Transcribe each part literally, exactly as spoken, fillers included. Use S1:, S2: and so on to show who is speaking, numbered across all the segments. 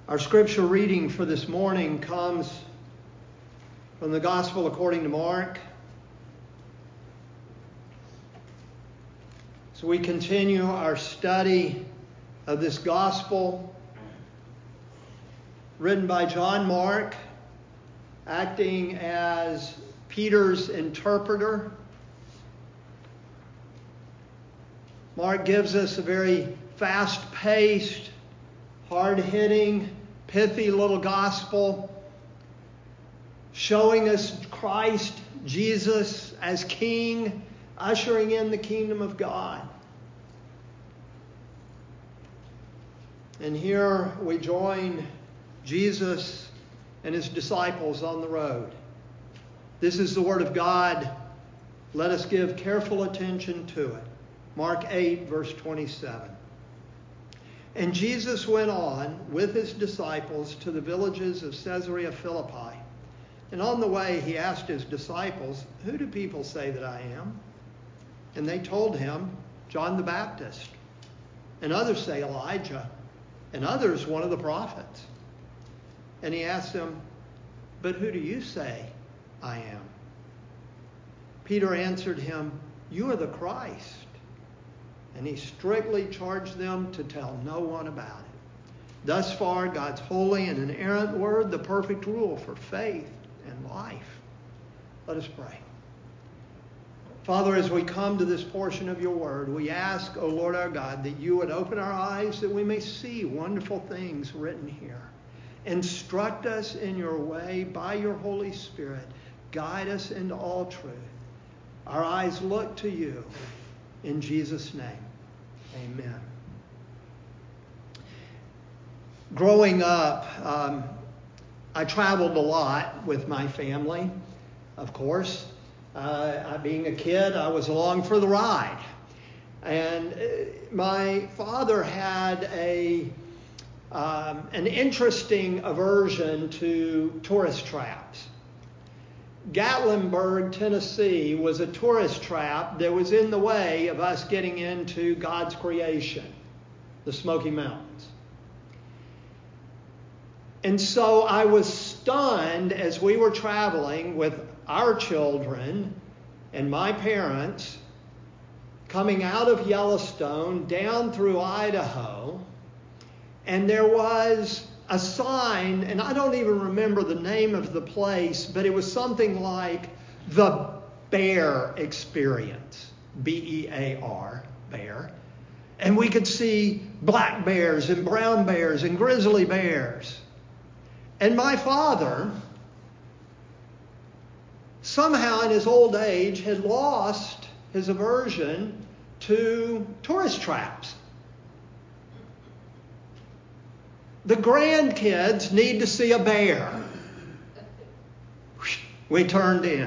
S1: Our scripture reading for this morning comes from the Gospel according to Mark. So we continue our study of this Gospel written by John Mark, acting as Peter's interpreter. Mark gives us a very fast-paced, hard-hitting, pithy little gospel showing us Christ, Jesus, as King, ushering in the kingdom of God. And here we join Jesus and his disciples on the road. This is the word of God. Let us give careful attention to it. Mark eight, verse twenty-seven. And Jesus went on with his disciples to the villages of Caesarea Philippi. And on the way he asked his disciples, "Who do people say that I am?" And they told him, "John the Baptist. And others say Elijah. And others one of the prophets." And he asked them, "But who do you say I am?" Peter answered him, "You are the Christ." And he strictly charged them to tell no one about it. Thus far, God's holy and inerrant word, the perfect rule for faith and life. Let us pray. Father, as we come to this portion of your word, we ask, O Lord our God, that you would open our eyes that we may see wonderful things written here. Instruct us in your way by your Holy Spirit. Guide us into all truth. Our eyes look to you. In Jesus' name, amen. Growing up, um, I traveled a lot with my family, of course. Uh, being a kid, I was along for the ride. And my father had a um, an interesting aversion to tourist traps. Gatlinburg, Tennessee was a tourist trap that was in the way of us getting into God's creation, the Smoky Mountains. And so I was stunned as we were traveling with our children and my parents coming out of Yellowstone down through Idaho, and there was a sign, and I don't even remember the name of the place, but it was something like the Bear Experience, B E A R, bear. And we could see black bears and brown bears and grizzly bears. And my father, somehow in his old age, had lost his aversion to tourist traps. The grandkids need to see a bear. We turned in.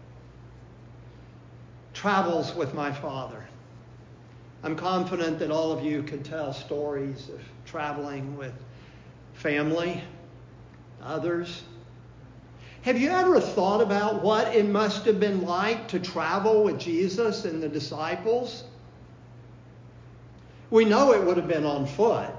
S1: Travels with my father. I'm confident that all of you could tell stories of traveling with family, others. Have you ever thought about what it must have been like to travel with Jesus and the disciples? We know it would have been on foot.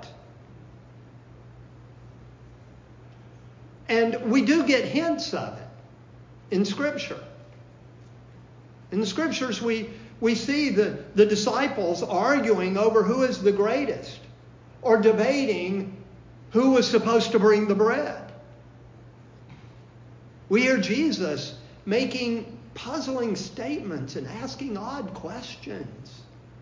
S1: And we do get hints of it in Scripture. In the Scriptures, we, we see the, the disciples arguing over who is the greatest, or debating who was supposed to bring the bread. We hear Jesus making puzzling statements and asking odd questions.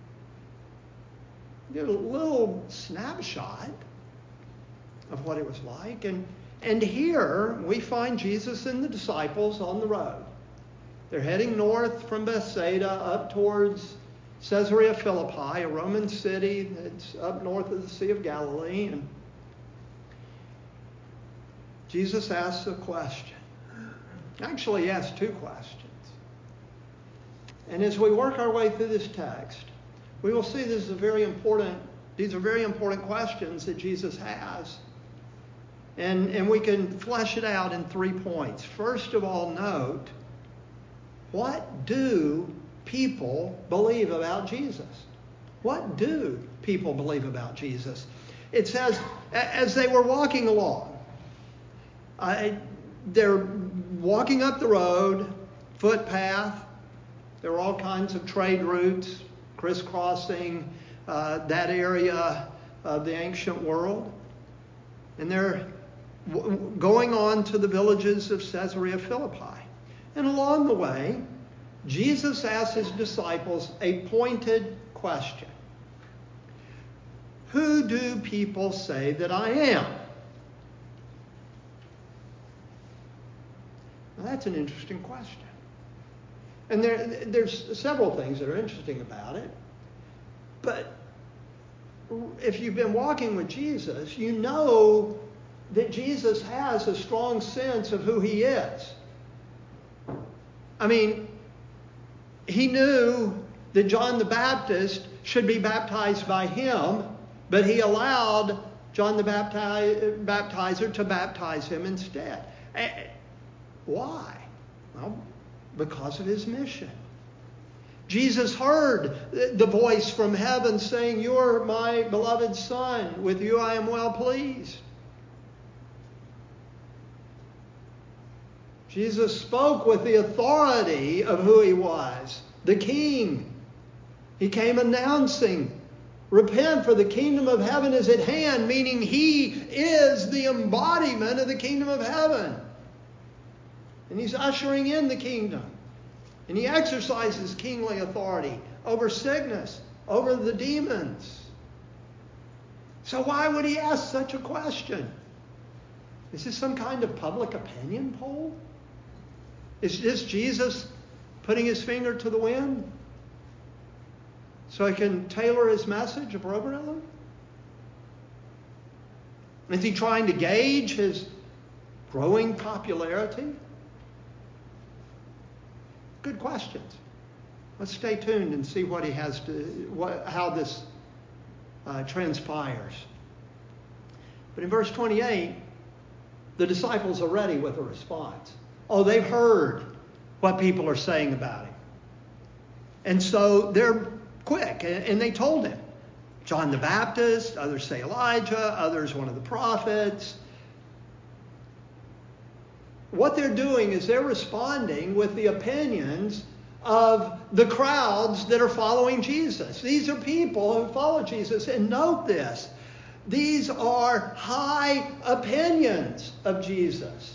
S1: Get a little snapshot of what it was like. And And here we find Jesus and the disciples on the road. They're heading north from Bethsaida up towards Caesarea Philippi, a Roman city that's up north of the Sea of Galilee. And Jesus asks a question. Actually, he asks two questions. And as we work our way through this text, we will see this is a very important, these are very important questions that Jesus has. And, and we can flesh it out in three points. First of all, note, what do people believe about Jesus? What do people believe about Jesus? It says as they were walking along, I, they're walking up the road, footpath. There were all kinds of trade routes crisscrossing uh, that area of the ancient world. And they're w- going on to the villages of Caesarea Philippi. And along the way, Jesus asked his disciples a pointed question. Who do people say that I am? Now, that's an interesting question. And there, there's several things that are interesting about it. But if you've been walking with Jesus, you know that Jesus has a strong sense of who he is. I mean, he knew that John the Baptist should be baptized by him, but he allowed John the baptiz- baptizer to baptize him instead. Why? Well, because of his mission. Jesus heard the voice from heaven saying, "You're my beloved Son. With you I am well pleased." Jesus spoke with the authority of who he was, the King. He came announcing, "Repent, for the kingdom of heaven is at hand," meaning he is the embodiment of the kingdom of heaven. And he's ushering in the kingdom. And he exercises kingly authority over sickness, over the demons. So why would he ask such a question? Is this some kind of public opinion poll? Is this Jesus putting his finger to the wind so he can tailor his message appropriately? Is he trying to gauge his growing popularity? Good questions. Let's stay tuned and see what he has to, what, how this uh, transpires. But in verse twenty-eight, the disciples are ready with a response. Oh, they've heard what people are saying about him. And so they're quick, and, and they told him. John the Baptist, others say Elijah, others one of the prophets. What they're doing is they're responding with the opinions of the crowds that are following Jesus. These are people who follow Jesus. And note this, these are high opinions of Jesus.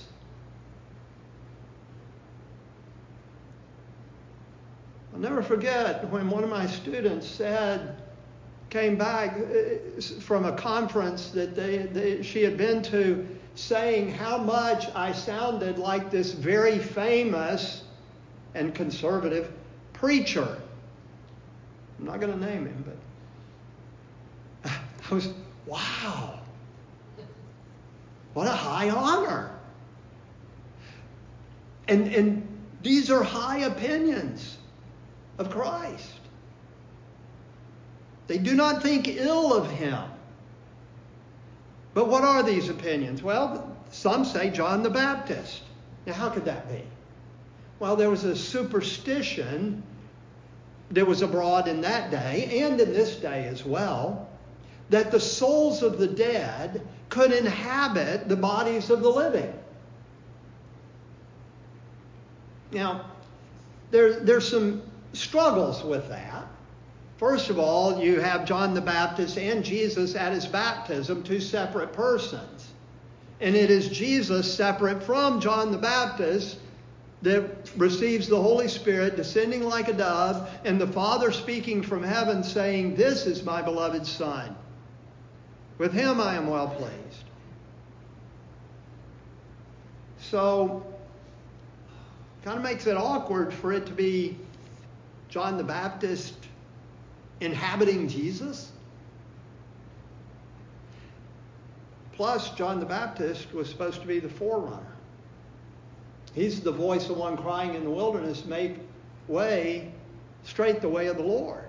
S1: I'll never forget when one of my students said, came back from a conference that they, they, she had been to, saying how much I sounded like this very famous and conservative preacher. I'm not going to name him, but I was, wow, what a high honor. And, and these are high opinions of Christ. They do not think ill of him. But what are these opinions? Well, some say John the Baptist. Now, how could that be? Well, there was a superstition that was abroad in that day, and in this day as well, that the souls of the dead could inhabit the bodies of the living. Now, there, there's some struggles with that. First of all, you have John the Baptist and Jesus at his baptism, two separate persons. And it is Jesus, separate from John the Baptist, that receives the Holy Spirit descending like a dove, and the Father speaking from heaven saying, "This is my beloved Son. With him I am well pleased." So, kind of makes it awkward for it to be John the Baptist inhabiting Jesus. Plus, John the Baptist was supposed to be the forerunner. He's the voice of one crying in the wilderness, "Make way, straight the way of the Lord."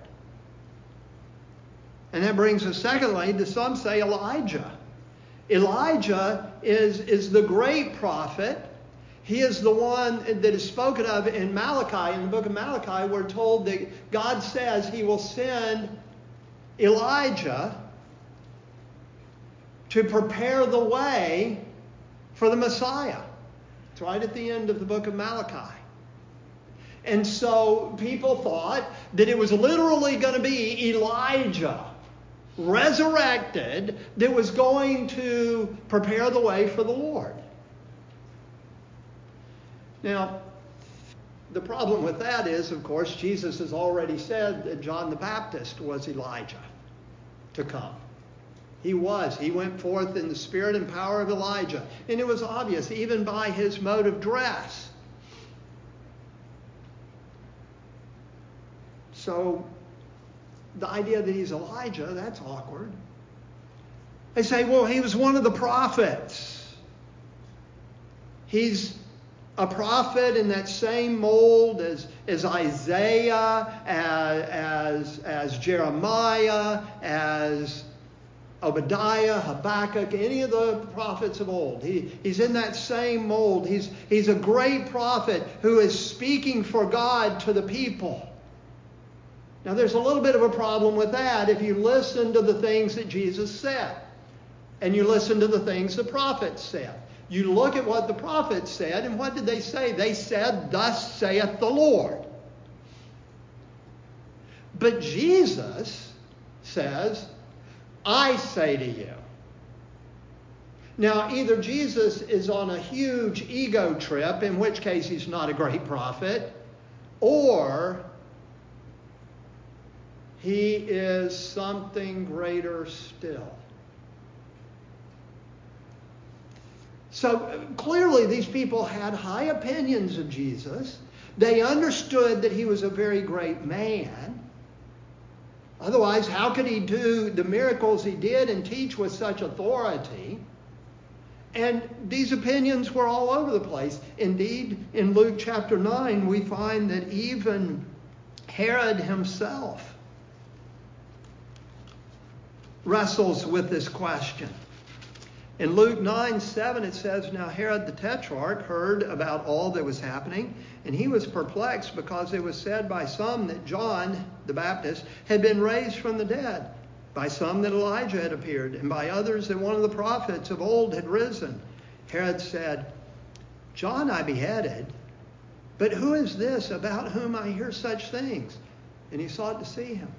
S1: And that brings us, secondly, to some say Elijah. Elijah is, is the great prophet. He is the one that is spoken of in Malachi. In the book of Malachi, we're told that God says he will send Elijah to prepare the way for the Messiah. It's right at the end of the book of Malachi. And so people thought that it was literally going to be Elijah resurrected that was going to prepare the way for the Lord. Now, the problem with that is, of course, Jesus has already said that John the Baptist was Elijah to come. He was. He went forth in the spirit and power of Elijah. And it was obvious, even by his mode of dress. So, the idea that he's Elijah, that's awkward. They say, well, he was one of the prophets. He's a prophet in that same mold as, as Isaiah, as, as, as Jeremiah, as Obadiah, Habakkuk, any of the prophets of old. He, he's in that same mold. He's, he's a great prophet who is speaking for God to the people. Now, there's a little bit of a problem with that if you listen to the things that Jesus said and you listen to the things the prophets said. You look at what the prophets said, and what did they say? They said, "Thus saith the Lord." But Jesus says, "I say to you." Now, either Jesus is on a huge ego trip, in which case he's not a great prophet, or he is something greater still. So clearly these people had high opinions of Jesus. They understood that he was a very great man. Otherwise, how could he do the miracles he did and teach with such authority? And these opinions were all over the place. Indeed, in Luke chapter nine, we find that even Herod himself wrestles with this question. In Luke nine seven, it says, "Now Herod the Tetrarch heard about all that was happening, and he was perplexed because it was said by some that John the Baptist had been raised from the dead, by some that Elijah had appeared, and by others that one of the prophets of old had risen. Herod said, 'John I beheaded, but who is this about whom I hear such things?' And he sought to see him."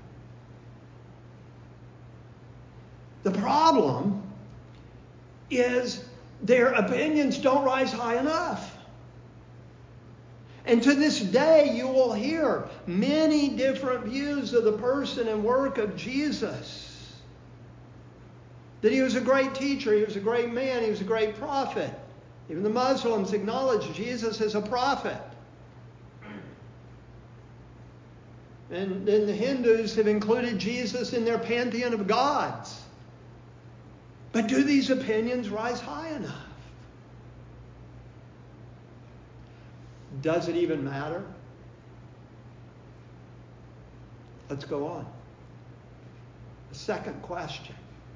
S1: The problem is their opinions don't rise high enough. And to this day, you will hear many different views of the person and work of Jesus. That he was a great teacher, he was a great man, he was a great prophet. Even the Muslims acknowledge Jesus as a prophet. And then the Hindus have included Jesus in their pantheon of gods. But do these opinions rise high enough? Does it even matter? Let's go on. The second question.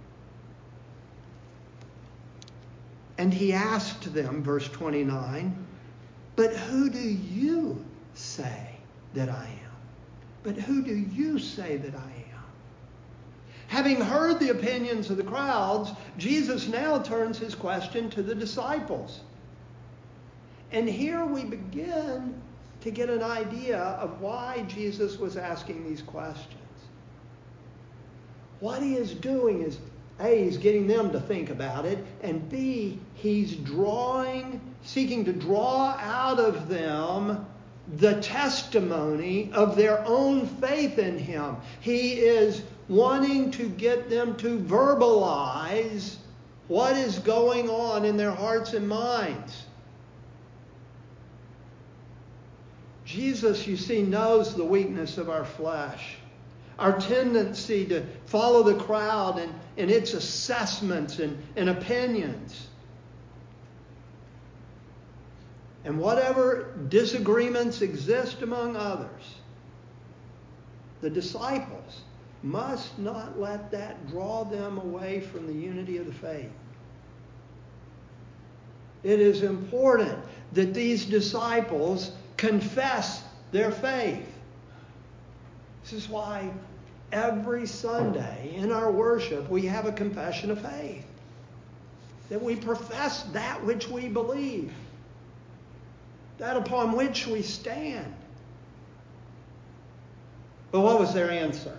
S1: And he asked them, verse twenty-nine, "But who do you say that I am? But who do you say that I am?" Having heard the opinions of the crowds, Jesus now turns his question to the disciples. And here we begin to get an idea of why Jesus was asking these questions. What he is doing is, A, he's getting them to think about it, and B, he's drawing, seeking to draw out of them the testimony of their own faith in him. He is wanting to get them to verbalize what is going on in their hearts and minds. Jesus, you see, knows the weakness of our flesh, our tendency to follow the crowd and, and its assessments and, and opinions. And whatever disagreements exist among others, the disciples must not let that draw them away from the unity of the faith. It is important that these disciples confess their faith. This is why every Sunday in our worship we have a confession of faith. that we profess that which we believe, that upon which we stand. But what was their answer?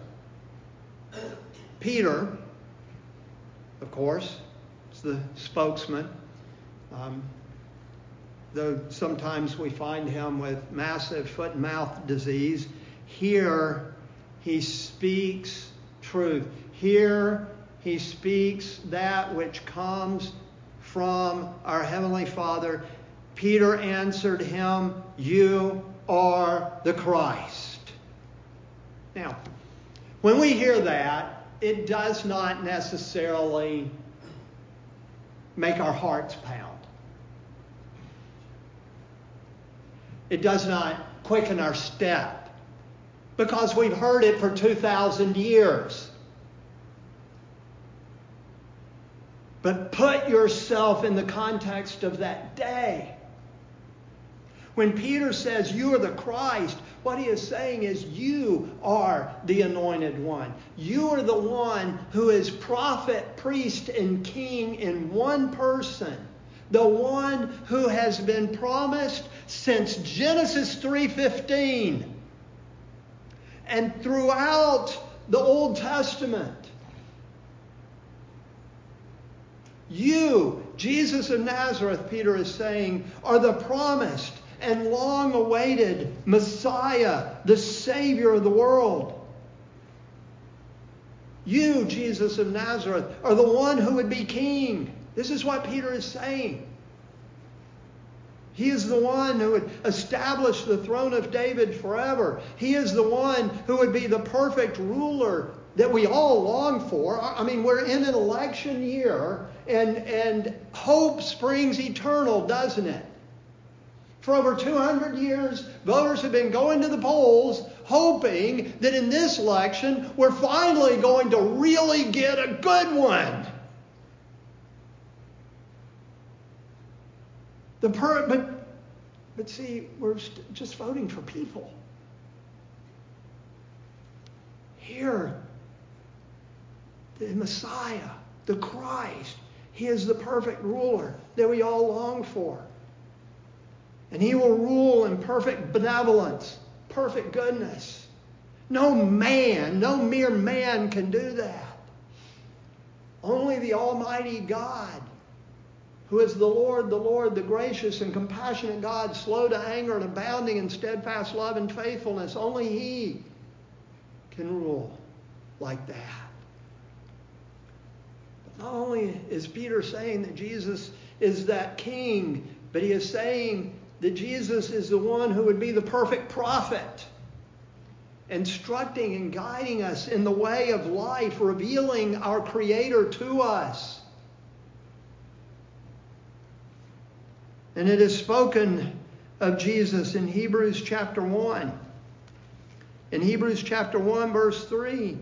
S1: Peter, of course, is the spokesman. Um, though sometimes we find him with massive foot and mouth disease, here he speaks truth. Here he speaks that which comes from our Heavenly Father. Peter answered him, "You are the Christ." Now, when we hear that, it does not necessarily make our hearts pound. It does not quicken our step, because we've heard it for two thousand years. But put yourself in the context of that day. When Peter says, "You are the Christ," what he is saying is, you are the anointed one. You are the one who is prophet, priest, and king in one person. The one who has been promised since Genesis three fifteen and throughout the Old Testament. You, Jesus of Nazareth, Peter is saying, are the promised and long-awaited Messiah, the Savior of the world. You, Jesus of Nazareth, are the one who would be king. This is what Peter is saying. He is the one who would establish the throne of David forever. He is the one who would be the perfect ruler that we all long for. I mean, we're in an election year, and, and hope springs eternal, doesn't it? For over two hundred years, voters have been going to the polls hoping that in this election, we're finally going to really get a good one. The per- but, but see, we're st- just voting for people. Here, the Messiah, the Christ, He is the perfect ruler that we all long for. And He will rule in perfect benevolence, perfect goodness. No man, no mere man can do that. Only the Almighty God, who is the Lord, the Lord, the gracious and compassionate God, slow to anger and abounding in steadfast love and faithfulness. Only He can rule like that. But not only is Peter saying that Jesus is that king, but he is saying that Jesus is the one who would be the perfect prophet, instructing and guiding us in the way of life, revealing our Creator to us. And it is spoken of Jesus in Hebrews chapter one. In Hebrews chapter one, verse three.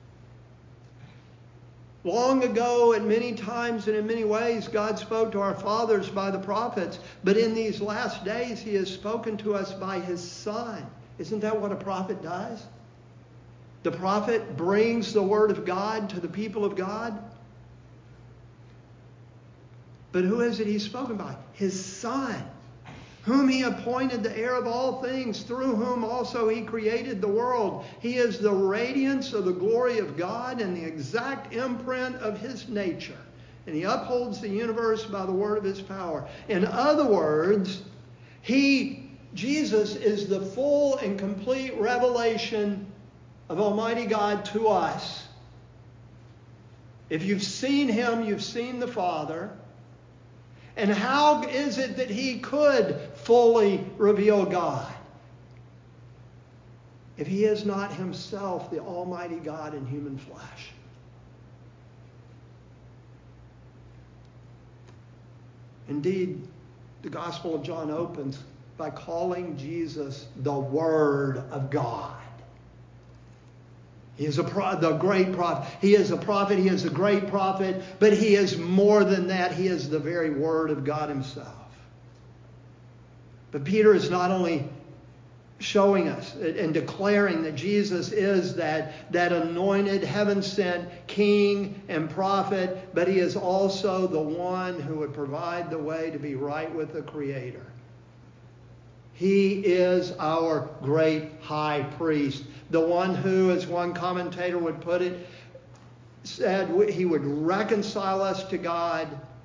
S1: Long ago, at many times and in many ways, God spoke to our fathers by the prophets. But in these last days, He has spoken to us by His Son. Isn't that what a prophet does? The prophet brings the word of God to the people of God. But who is it He's spoken by? His Son, whom He appointed the heir of all things, through whom also He created the world. He is the radiance of the glory of God and the exact imprint of His nature. And He upholds the universe by the word of His power. In other words, He, Jesus, is the full and complete revelation of Almighty God to us. If you've seen Him, you've seen the Father. And how is it that He could fully reveal God if He is not Himself the Almighty God in human flesh? Indeed, the Gospel of John opens by calling Jesus the Word of God. He is a pro- the great prophet. He is a prophet. He is a great prophet. But He is more than that. He is the very Word of God Himself. But Peter is not only showing us and declaring that Jesus is that, that anointed, heaven-sent king and prophet, but he is also the one who would provide the way to be right with the Creator. He is our great high priest, the one who, as one commentator would put it, said he would reconcile us to God,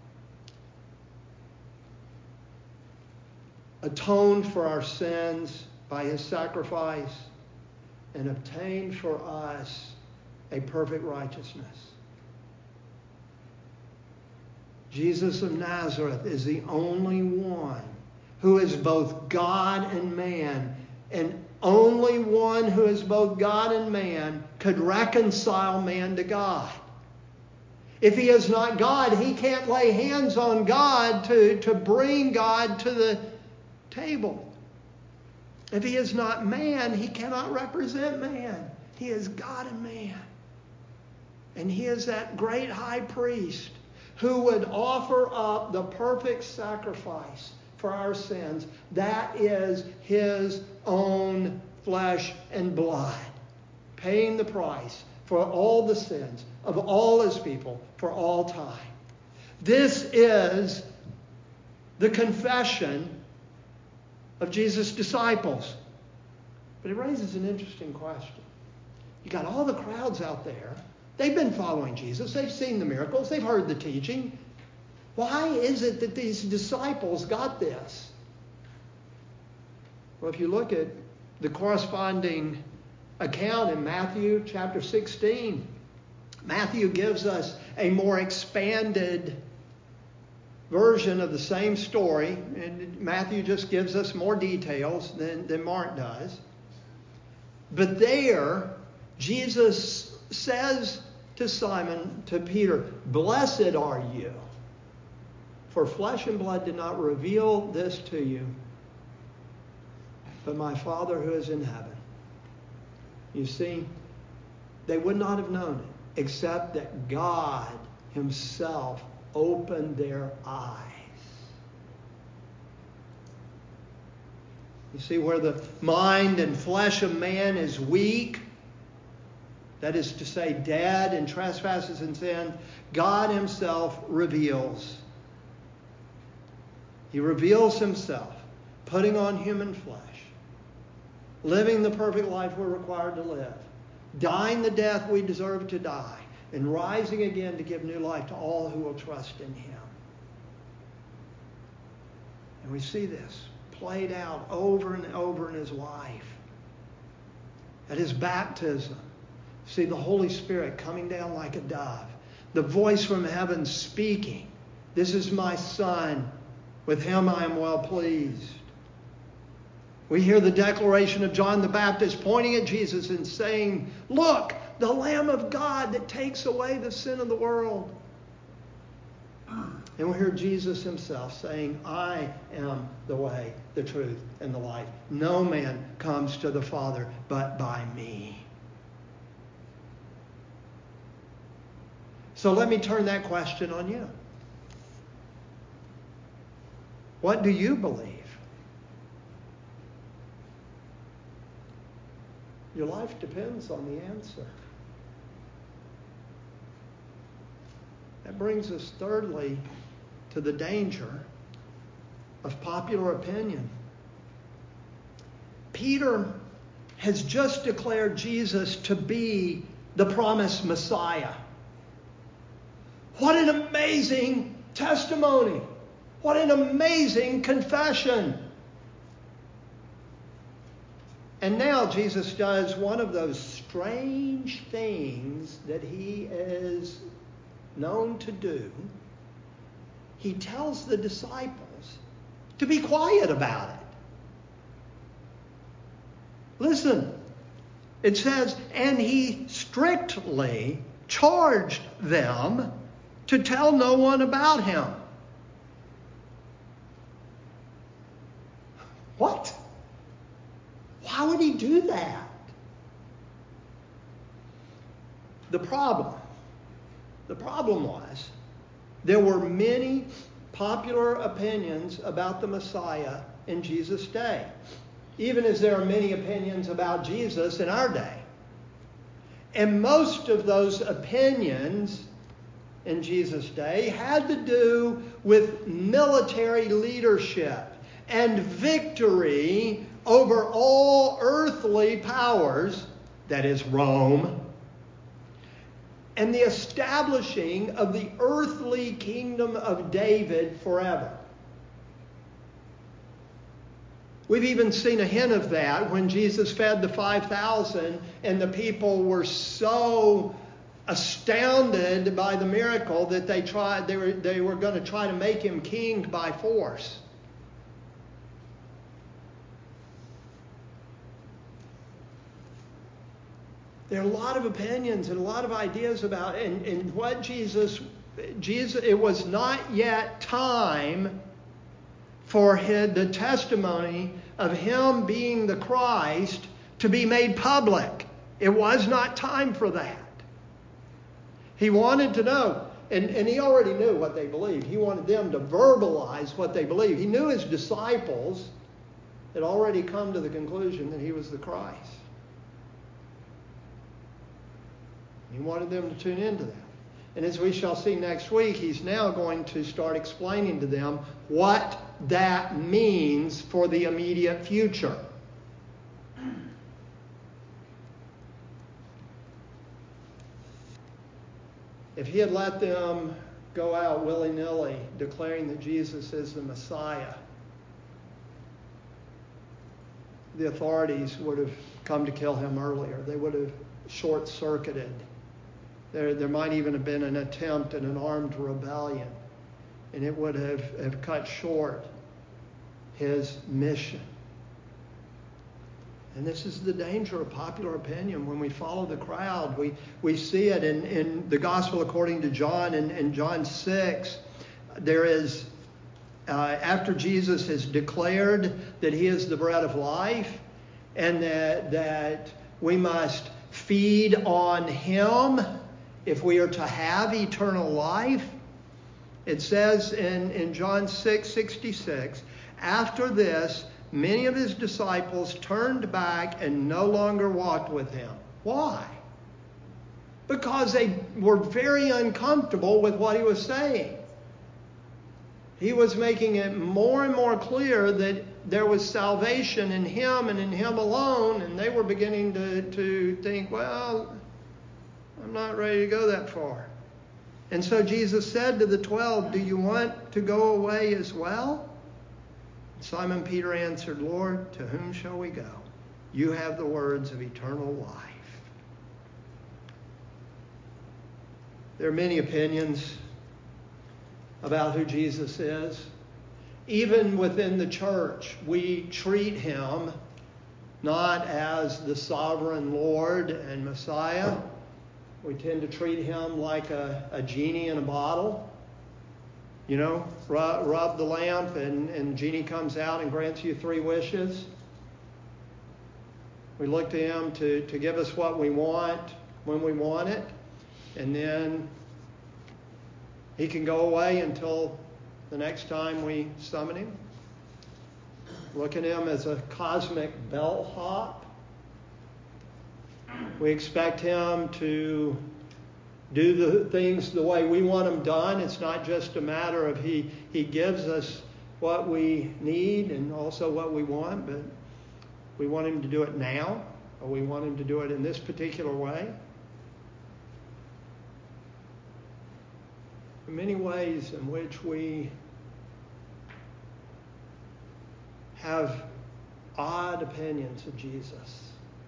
S1: atone for our sins by his sacrifice, and obtain for us a perfect righteousness. Jesus of Nazareth is the only one who is both God and man, and only one who is both God and man could reconcile man to God. If he is not God, he can't lay hands on God to, to bring God to the table. If he is not man, he cannot represent man. He is God and man. And he is that great high priest who would offer up the perfect sacrifice for our sins. That is his own flesh and blood, paying the price for all the sins of all his people for all time. This is the confession of Jesus' disciples. But it raises an interesting question. You got all the crowds out there. They've been following Jesus. They've seen the miracles. They've heard the teaching. Why is it that these disciples got this? Well, if you look at the corresponding account in Matthew chapter sixteen, Matthew gives us a more expanded version of the same story, and Matthew just gives us more details than, than Mark does. But there, Jesus says to Simon, to Peter, "Blessed are you, for flesh and blood did not reveal this to you, but my Father who is in heaven." You see, they would not have known it except that God himself opened their eyes. You see, where the mind and flesh of man is weak, that is to say, dead in trespasses and sin, God himself reveals. He reveals himself, putting on human flesh, living the perfect life we're required to live, dying the death we deserve to die, and rising again to give new life to all who will trust in him. And we see this played out over and over in his life. At his baptism, see the Holy Spirit coming down like a dove, the voice from heaven speaking, "This is my Son, with him I am well pleased." We hear the declaration of John the Baptist pointing at Jesus and saying, "Look, the Lamb of God that takes away the sin of the world." And we hear Jesus himself saying, "I am the way, the truth, and the life. No man comes to the Father but by me." So let me turn that question on you. What do you believe? Your life depends on the answer. That brings us thirdly to the danger of popular opinion. Peter has just declared Jesus to be the promised Messiah. What an amazing testimony! What an amazing confession! And now Jesus does one of those strange things that he is known to do. He tells the disciples to be quiet about it. Listen, it says, "And he strictly charged them to tell no one about him." What? Why would he do that? The problem, the problem was there were many popular opinions about the Messiah in Jesus' day. even as there are many opinions about Jesus in our day. And most of those opinions in Jesus' day had to do with military leadership and victory over all earthly powers, that is Rome, and the establishing of the earthly kingdom of David forever. We've even seen a hint of that when Jesus fed the five thousand and the people were so astounded by the miracle that they tried they were they were going to try to make him king by force. There are a lot of opinions and a lot of ideas about and, and what Jesus Jesus it was not yet time for his, the testimony of him being the Christ to be made public. It was not time for that. He wanted to know, and, and he already knew what they believed. He wanted them to verbalize what they believed. He knew his disciples had already come to the conclusion that he was the Christ. He wanted them to tune into that. And as we shall see next week, he's now going to start explaining to them what that means for the immediate future. If he had let them go out willy-nilly declaring that Jesus is the Messiah, the authorities would have come to kill him earlier. They would have short-circuited. There, there might even have been an attempt at an armed rebellion, and it would have, have cut short his mission. And this is the danger of popular opinion. When we follow the crowd, we, we see it in, in the Gospel according to John. In, in John six, there is, uh, after Jesus has declared that he is the bread of life, and that, that we must feed on him if we are to have eternal life, it says in, in John six sixty-six, after this, many of his disciples turned back and no longer walked with him. Why? Because they were very uncomfortable with what he was saying. He was making it more and more clear that there was salvation in him and in him alone, and they were beginning to, to think, well, I'm not ready to go that far. And so Jesus said to the twelve, do you want to go away as well? Simon Peter answered, Lord, to whom shall we go? You have the words of eternal life. There are many opinions about who Jesus is. Even within the church, we treat him not as the sovereign Lord and Messiah. We tend to treat him like a, a genie in a bottle. You know, rub, rub the lamp and, and the genie comes out and grants you three wishes. We look to him to, to give us what we want when we want it. And then he can go away until the next time we summon him. Look at him as a cosmic bellhop. We expect him to do the things the way we want them done. It's not just a matter of he, he gives us what we need and also what we want, but we want him to do it now, or we want him to do it in this particular way. There are many ways in which we have odd opinions of Jesus.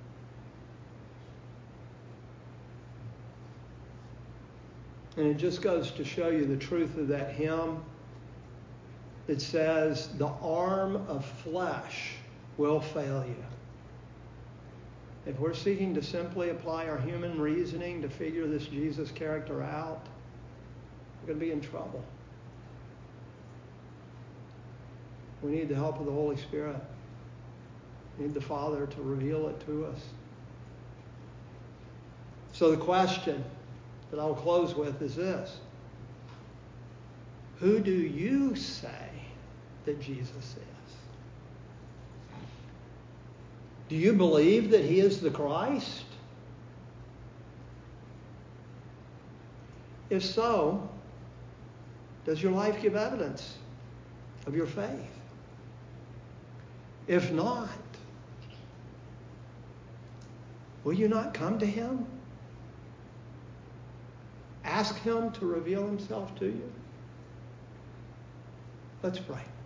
S1: And it just goes to show you the truth of that hymn. It says, the arm of flesh will fail you. If we're seeking to simply apply our human reasoning to figure this Jesus character out, we're going to be in trouble. We need the help of the Holy Spirit. We need the Father to reveal it to us. So the question that I'll close with is this. Who do you say that Jesus is? Do you believe that he is the Christ? If so, does your life give evidence of your faith? If not, will you not come to him? Ask him to reveal himself to you? Let's pray.